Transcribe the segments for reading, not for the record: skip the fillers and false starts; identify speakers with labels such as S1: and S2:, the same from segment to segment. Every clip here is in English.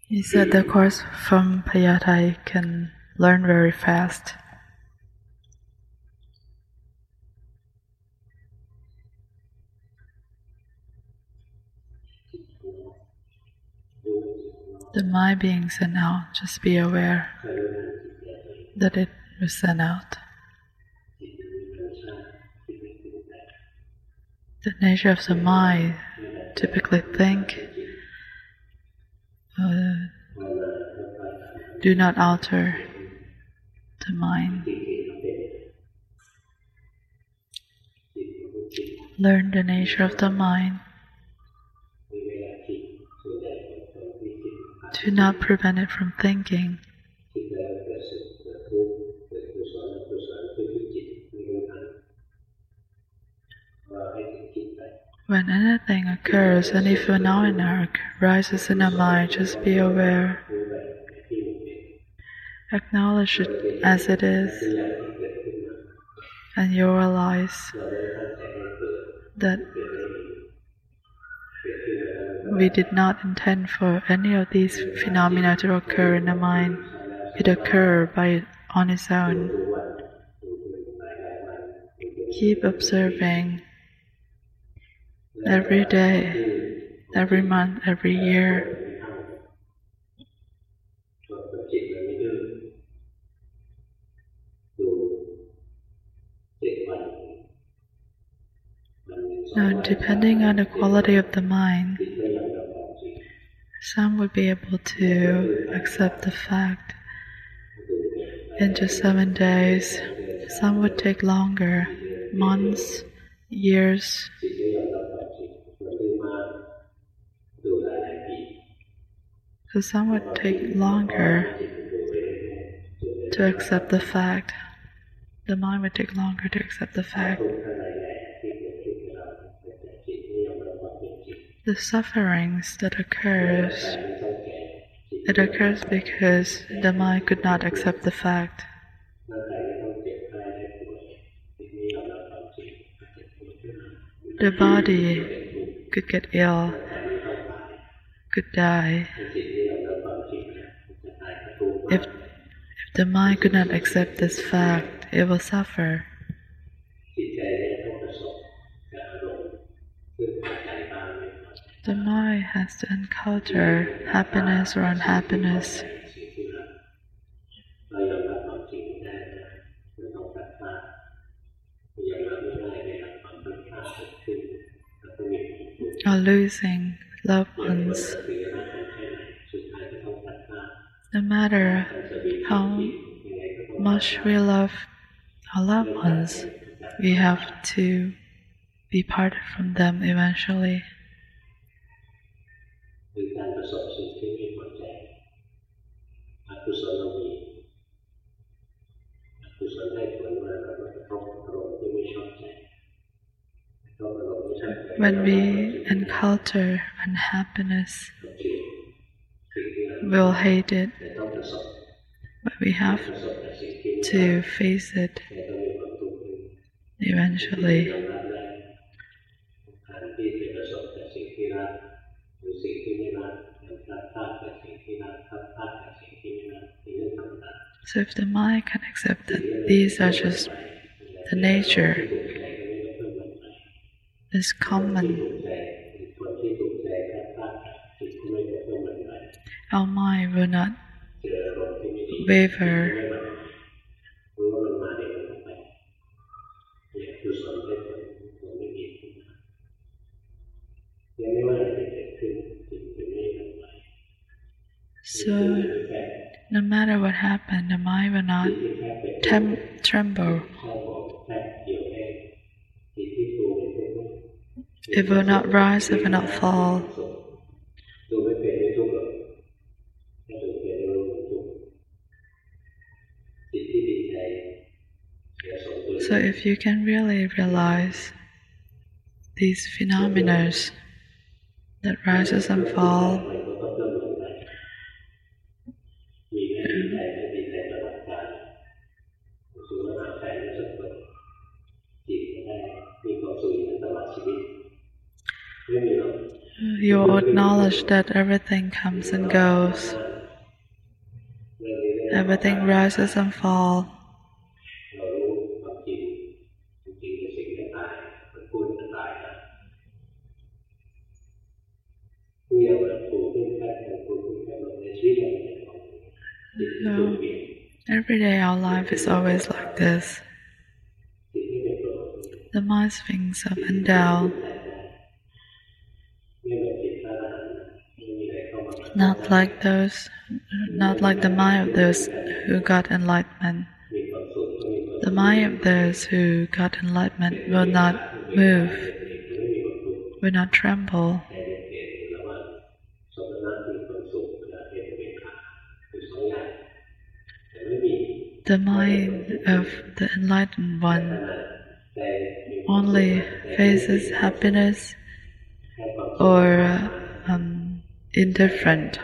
S1: He said the course from Payatai can learn very fast. The mind being sent out, just be aware that it was sent out. The nature of the mind typically think, do not alter the mind. Learn the nature of the mind. Do not prevent it from thinking. When anything occurs, any phenomena arises in the mind, just be aware. Acknowledge it as it is, and you realize that we did not intend for any of these phenomena to occur in the mind. It occurred on its own. Keep observing every day, every month, every year. Now, depending on the quality of the mind, some would be able to accept the fact in just 7 days. Some would take longer, months, years. So some would take longer to accept the fact. The mind would take longer to accept the fact. The sufferings that occurs, it occurs because the mind could not accept the fact. The body could get ill, could die. If the mind could not accept this fact, it will suffer. The mind has to encounter happiness or unhappiness. Or losing loved ones. No matter how much we love our loved ones, we have to be parted from them eventually. When we encounter unhappiness, we'll hate it, but we have to face it eventually. So if the mind can accept that these are just the nature, is common, our mind will not waver. So, no matter what happened, the mind will not tremble. It will not rise, it will not fall. So if you can really realize these phenomena that rises and fall, you will acknowledge that everything comes and goes, everything rises and falls. So, every day our life is always like this. The mind swings up and down, not like the mind of those who got enlightenment. The mind of those who got enlightenment will not move, will not tremble. The mind of the enlightened one only faces happiness or indifferent.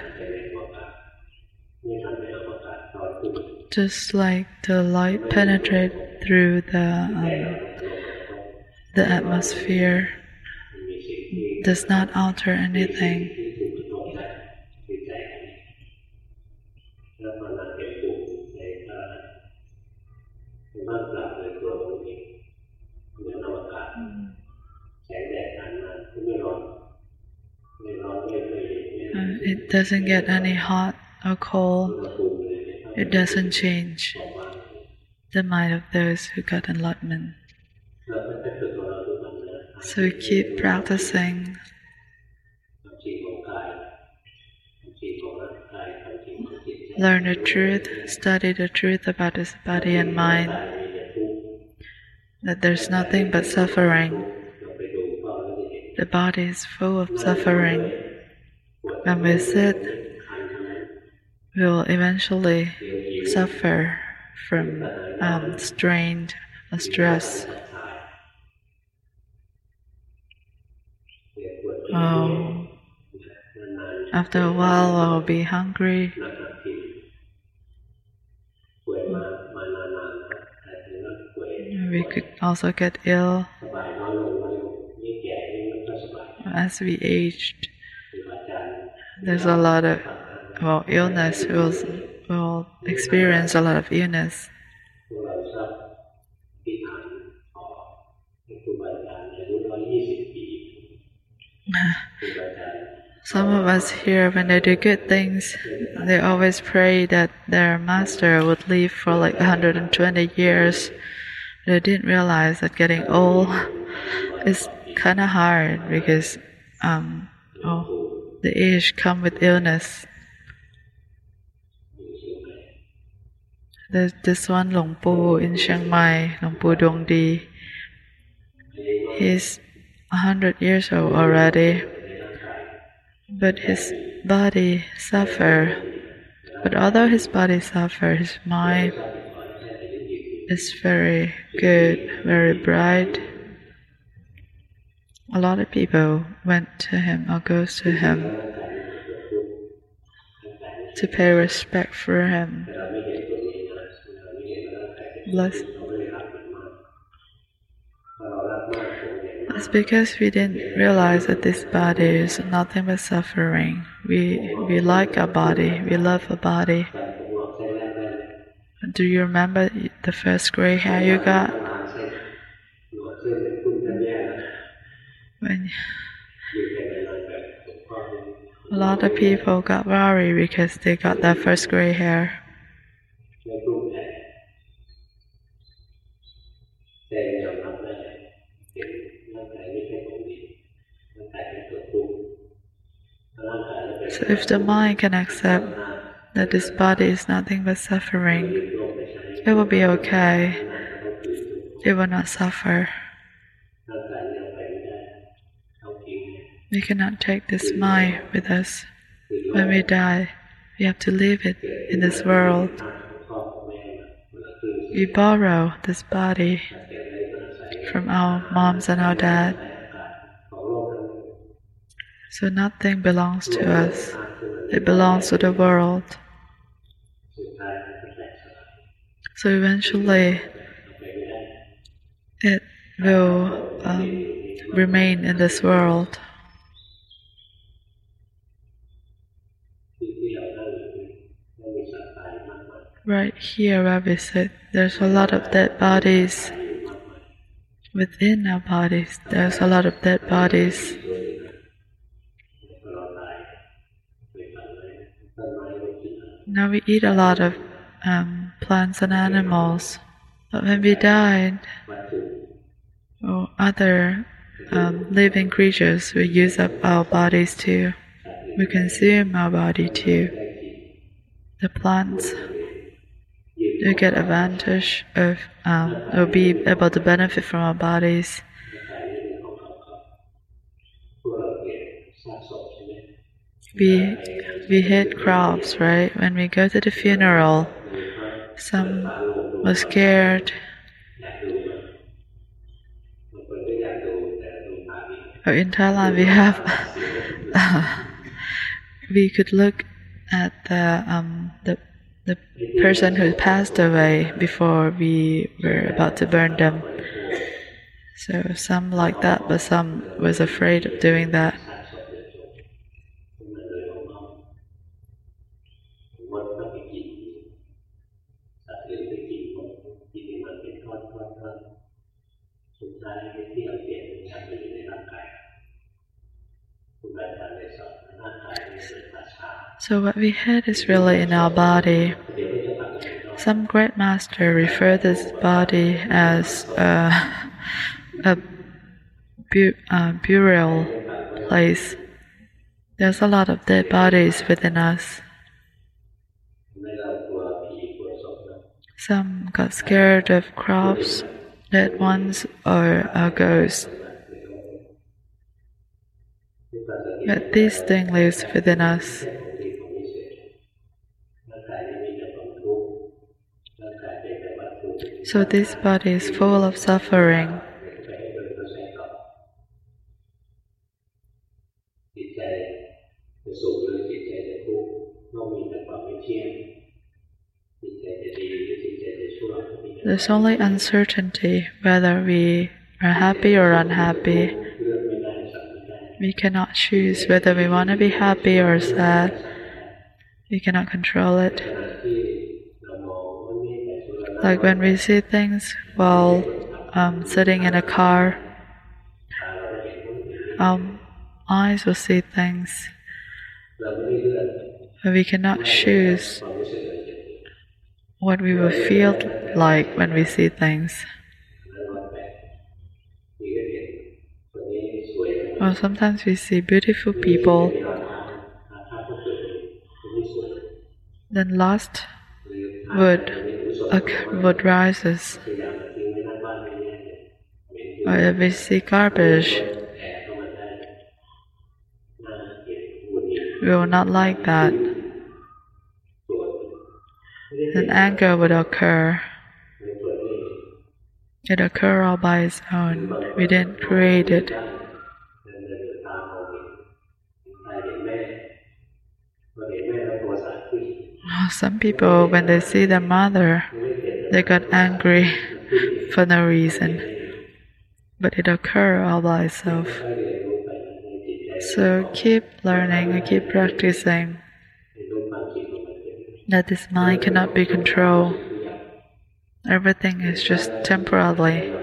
S1: Just like the light penetrates through the atmosphere, does not alter anything. It doesn't get any hot or cold. It doesn't change the mind of those who got enlightenment. So we keep practicing. Learn the truth, study the truth about this body and mind, that there's nothing but suffering. The body is full of suffering. When we sit, we will eventually suffer from strain or stress. After a while, we'll be hungry. We could also get ill as we aged. There's a lot of illness. We'll experience a lot of illness. Some of us here, when they do good things, they always pray that their master would live for like 120 years. They didn't realize that getting old is kind of hard because the age comes with illness. There's this one Lung Pu in Chiang Mai, Lung Pu Dong Di. He's 100 years old already, but his body suffers. But although his body suffers, his mind is very good, very bright. A lot of people went to him or goes to him to pay respect for him. It's because we didn't realize that this body is nothing but suffering. We like our body, we love our body. Do you remember the first gray hair you got? When a lot of people got worried because they got their first gray hair. So if the mind can accept that this body is nothing but suffering, it will be okay. It will not suffer. We cannot take this mind with us. When we die, we have to leave it in this world. We borrow this body from our moms and our dad. So nothing belongs to us. It belongs to the world. So eventually, it will remain in this world. right here where we sit, there's a lot of dead bodies. Within our bodies, there's a lot of dead bodies. Now we eat a lot of plants and animals, but when we died, or other living creatures will use up our bodies too. We consume our body too. The plants will get advantage of, will be able to benefit from our bodies. We hate crops, right? When we go to the funeral, some were scared. Or in Thailand, we have we could look at the person who passed away before we were about to burn them. So some like that, but some was afraid of doing that. So what we had is really in our body. Some great master refer this body as a burial place. There's a lot of dead bodies within us. Some got scared of crops, dead ones, or ghosts. But this thing lives within us. So this body is full of suffering. There's only uncertainty whether we are happy or unhappy. We cannot choose whether we want to be happy or sad. We cannot control it. Like when we see things while sitting in a car, our eyes will see things, but we cannot choose what we will feel like when we see things. Or sometimes we see beautiful people, then lust would rises. Or if we see garbage, we will not like that. Then anger would occur. It occurred all by its own. We didn't create it. Some people, when they see their mother, they got angry for no reason. But it occurred all by itself. So keep learning and keep practicing that this mind cannot be controlled. Everything is just temporarily.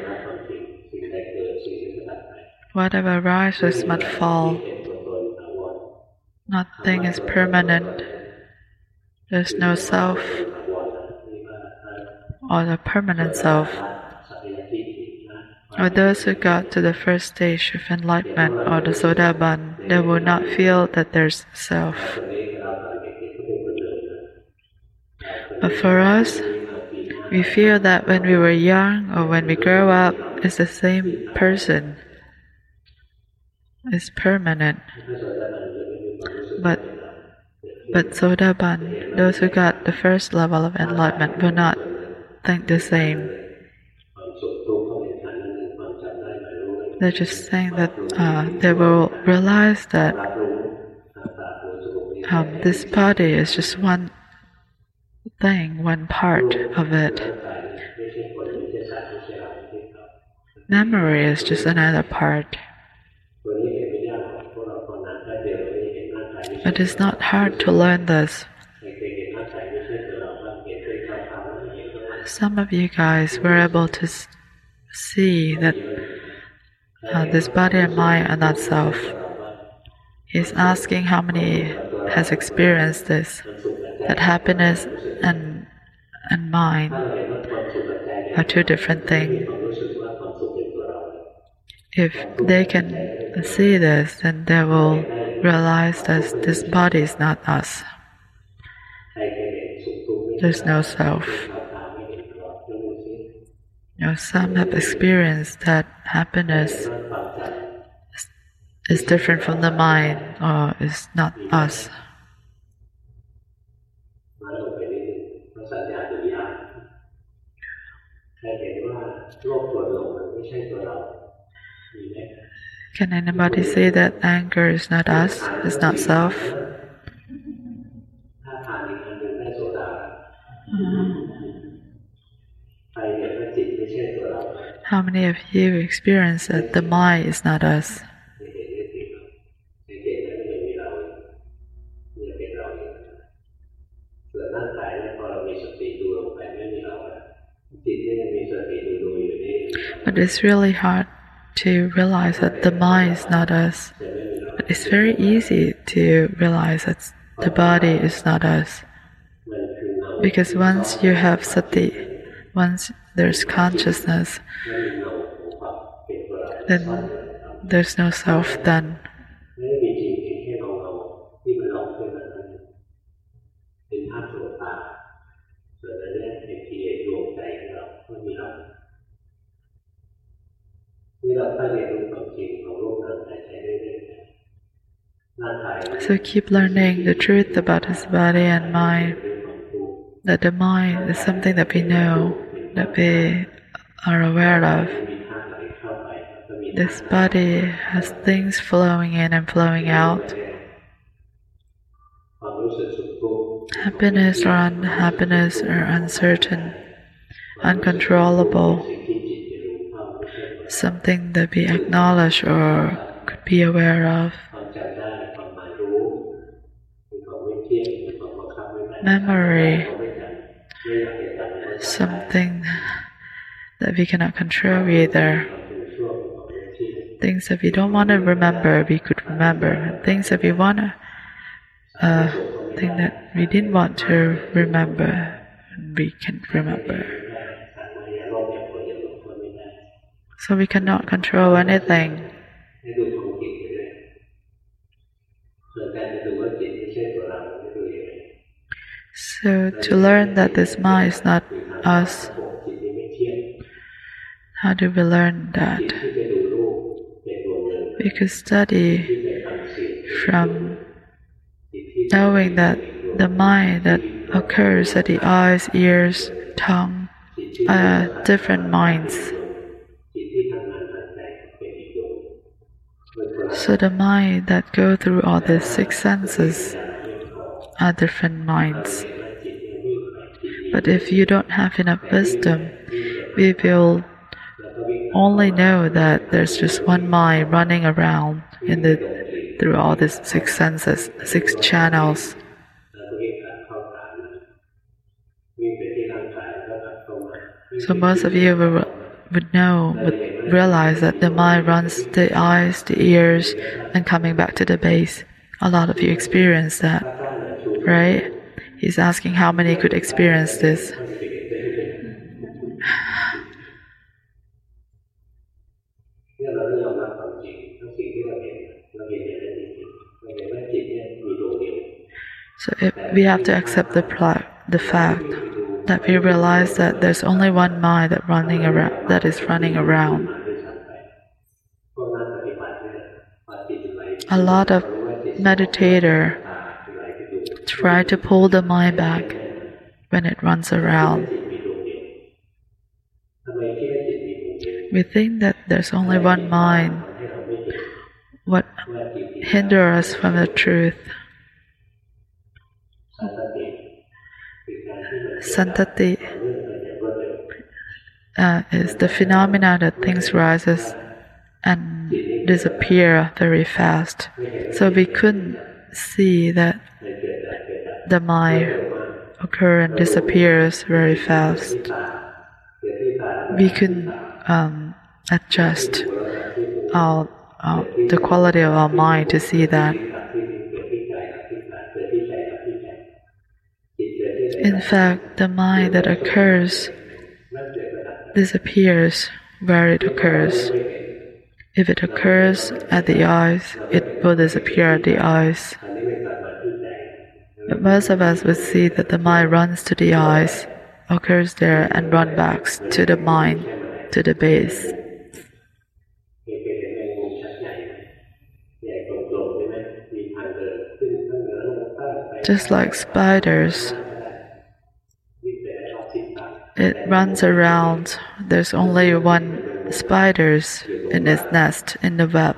S1: Whatever rises must fall. Nothing is permanent. There's no self or the permanent self. Or those who got to the first stage of enlightenment or the Sotaban, they will not feel that there's self. But for us, we feel that when we were young or when we grow up, it's the same person. It's permanent. But Sotaban, those who got the first level of enlightenment, will not think the same. They're just saying that they will realize that this body is just one thing, one part of it. Memory is just another part. It is not hard to learn this. some of you guys were able to see that this body and mind are not self. He's asking how many has experienced this, that happiness and mind are two different things. If they can see this, then they will realize that this body is not us. There's no self. Some have experienced that happiness is different from the mind or is not us. Can anybody say that anger is not us, is not self? How many of you experience that the mind is not us? But it's really hard to realize that the mind is not us. But it's very easy to realize that the body is not us. Because once you have sati, once there's consciousness, then there's no self then. So keep learning the truth about his body and mind, that the mind is something that we know, that we are aware of. This body has things flowing in and flowing out. Happiness or unhappiness are uncertain, uncontrollable, something that we acknowledge or could be aware of. Memory, something that we cannot control either. Things that we don't want to remember, we could remember. And things that we want to, thing that we didn't want to remember, we can remember. So we cannot control anything. So to learn that this mind is not us, how do we learn that? We could study from knowing that the mind that occurs at the eyes, ears, tongue are different minds. So the mind that go through all the six senses are different minds. But if you don't have enough wisdom, we will only know that there's just one mind running around through all these six senses, six channels. So most of you would realize that the mind runs the eyes, the ears, and coming back to the base. A lot of you experience that, right? He's asking how many could experience this. So we have to accept the fact that we realize that there's only one mind that is running around. A lot of meditators try to pull the mind back when it runs around. We think that there's only one mind. What hinders us from the truth? Santati is the phenomena that things rises and disappear very fast. So we couldn't see that the mind occurs and disappears very fast. we can adjust the quality of our mind to see that. In fact, the mind that occurs disappears where it occurs. If it occurs at the eyes, it will disappear at the eyes. But most of us would see that the mind runs to the eyes, occurs there, and runs back to the mind, to the base. Just like spiders, it runs around. There's only one spider in its nest, in the web.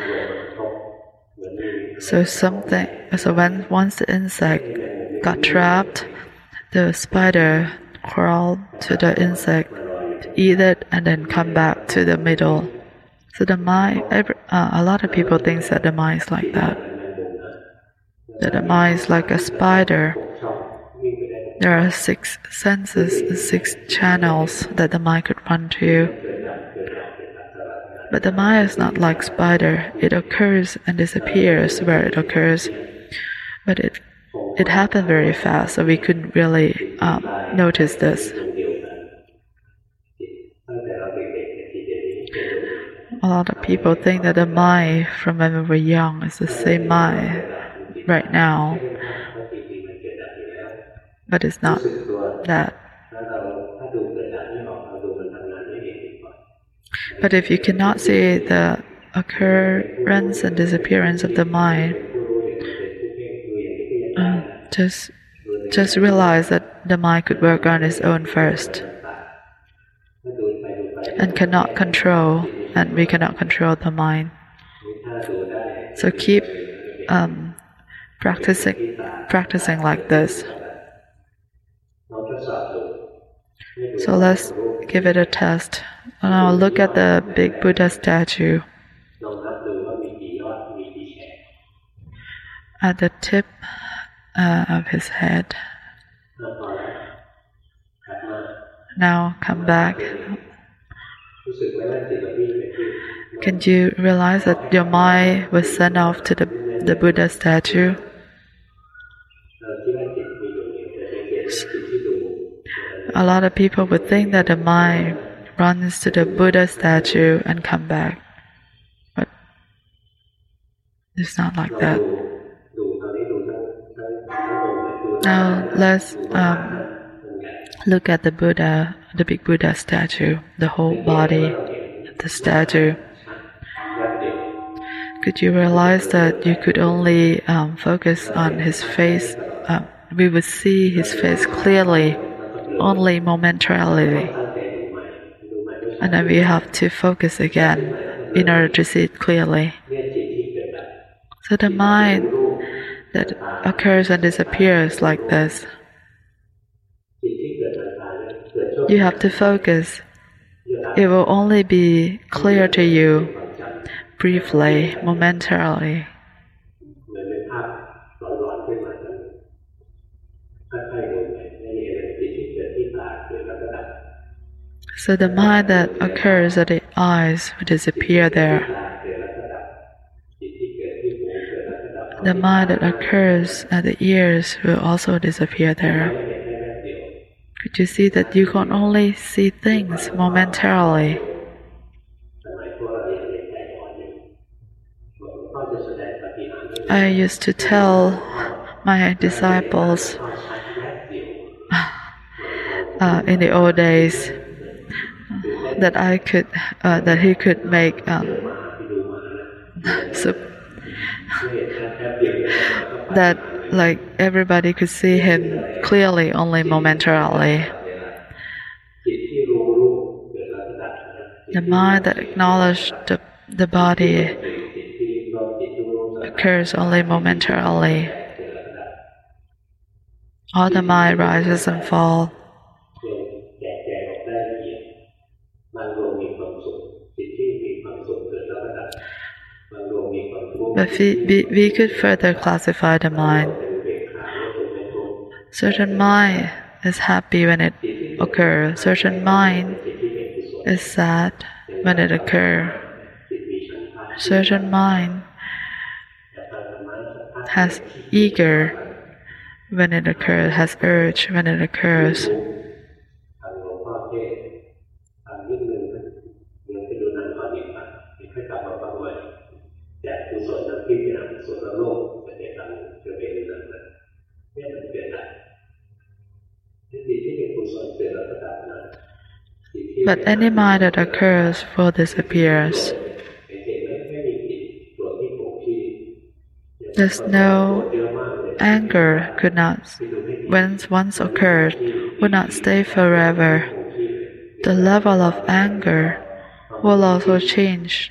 S1: So once the insect got trapped, the spider crawled to the insect, to eat it, and then come back to the middle. So the mind, a lot of people think that the mind is like that. That the mind is like a spider. There are 6 senses, 6 channels that the mind could run to. But the mind is not like spider. It occurs and disappears where it occurs. But it happened very fast, so we couldn't really notice this. A lot of people think that the mind from when we were young is the same mind right now. But it's not that. But if you cannot see the occurrence and disappearance of the mind, just realize that the mind could work on its own first, and cannot control, and we cannot control the mind. So keep practicing like this. So let's give it a test. Now look at the big Buddha statue. At the tip of his head. Now come back. Can you realize that your mind was sent off to the Buddha statue? A lot of people would think that the mind runs to the Buddha statue and come back. But it's not like that. Now let's look at the Buddha, the big Buddha statue, the whole body of the statue. Could you realize that you could only focus on his face? We would see his face clearly, only momentarily. And then we have to focus again in order to see it clearly. So the mind that occurs and disappears like this, you have to focus. It will only be clear to you briefly, momentarily. So the mind that occurs at the eyes will disappear there. The mind that occurs at the ears will also disappear there. Could you see that you can only see things momentarily? I used to tell my disciples in the old days that he could make that like everybody could see him clearly only momentarily. The mind that acknowledges the body occurs only momentarily. All the mind rises and falls. But we could further classify the mind. Certain mind is happy when it occurs. Certain mind is sad when it occurs. Certain mind has eager when it occurs, has urge when it occurs. But any mind that occurs will disappear. There's no anger could not, when once occurred, would not stay forever. The level of anger will also change.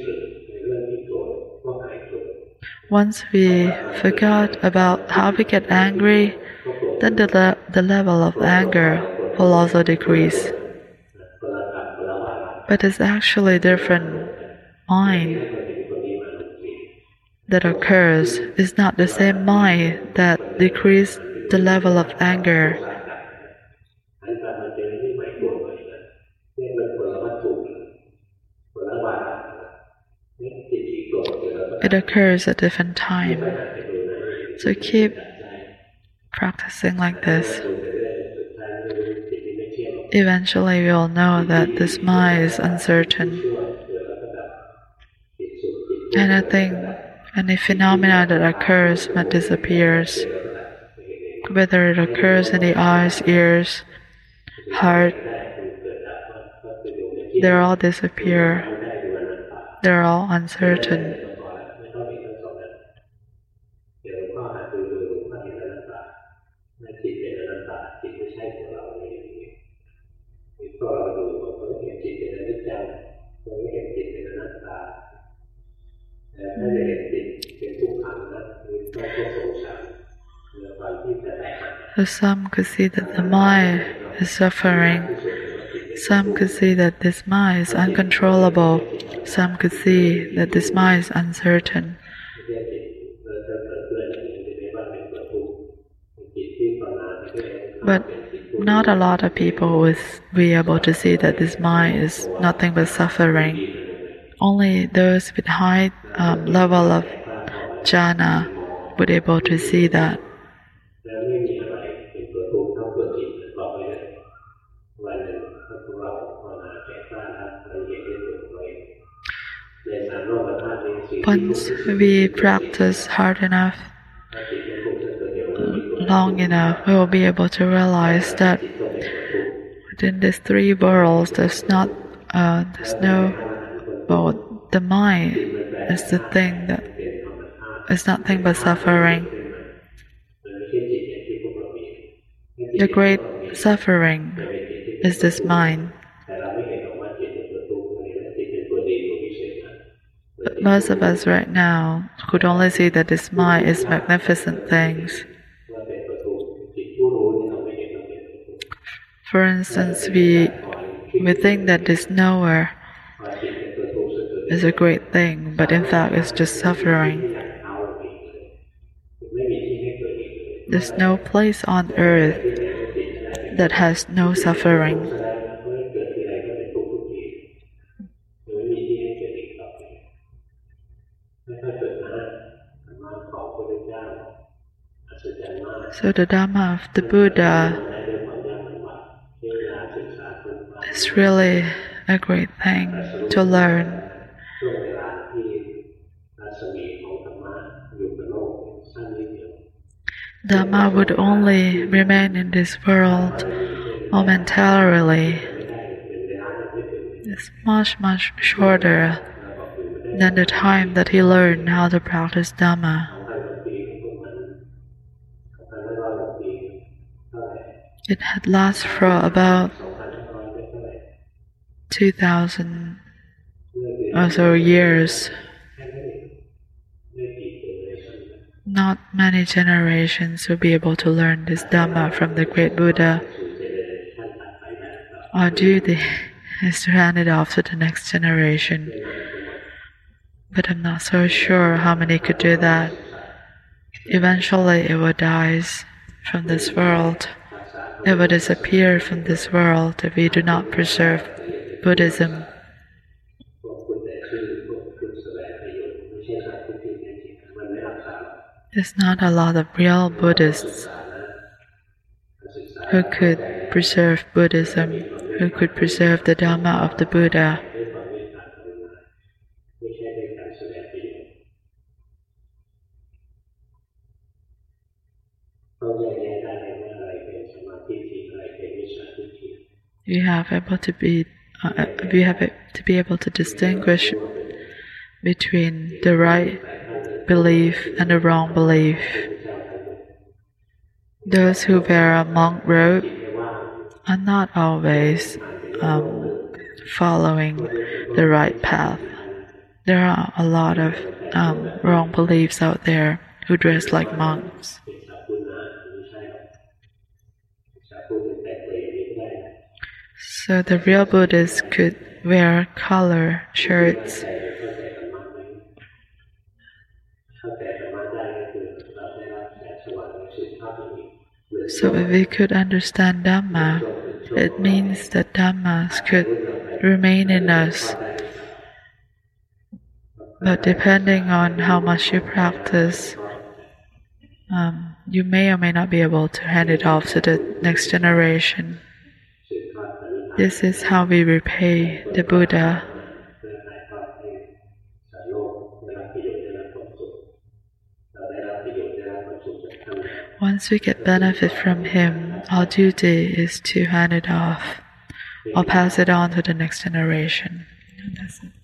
S1: Once we forgot about how we get angry, then the level of anger will also decrease. But it's actually different mind that occurs. It's not the same mind that decreases the level of anger. It occurs at different time. So keep practicing like this. Eventually we will know that this mind is uncertain. Any phenomena that occurs but disappears. Whether it occurs in the eyes, ears, heart, they all disappear. They're all uncertain. So some could see that the mind is suffering. Some could see that this mind is uncontrollable. Some could see that this mind is uncertain. But not a lot of people would be able to see that this mind is nothing but suffering. Only those with high level of jhana would be able to see that. Once we practice hard enough, long enough, we will be able to realize that within these three worlds, the mind is the thing that is nothing but suffering. The great suffering is this mind. But most of us right now could only see that this mind is magnificent things. For instance, we think that this knower is a great thing, but in fact it's just suffering. There's no place on earth that has no suffering. So the Dhamma of the Buddha is really a great thing to learn. Dhamma would only remain in this world momentarily. It's much, much shorter than the time that he learned how to practice Dhamma. It had lasted for about 2,000 or so years. Not many generations will be able to learn this Dhamma from the great Buddha. Our duty is to hand it off to the next generation. But I'm not so sure how many could do that. Eventually it will die from this world. It will disappear from this world if we do not preserve Buddhism. There's not a lot of real Buddhists who could preserve Buddhism, who could preserve the Dhamma of the Buddha. We have to be able to distinguish between the right belief and the wrong belief. Those who wear a monk robe are not always following the right path. There are a lot of wrong beliefs out there who dress like monks. So the real Buddhists could wear color shirts. So if we could understand Dhamma, it means that Dhammas could remain in us. But depending on how much you practice, you may or may not be able to hand it off to the next generation. This is how we repay the Buddha. Once we get benefit from him, our duty is to hand it off or pass it on to the next generation. That's it.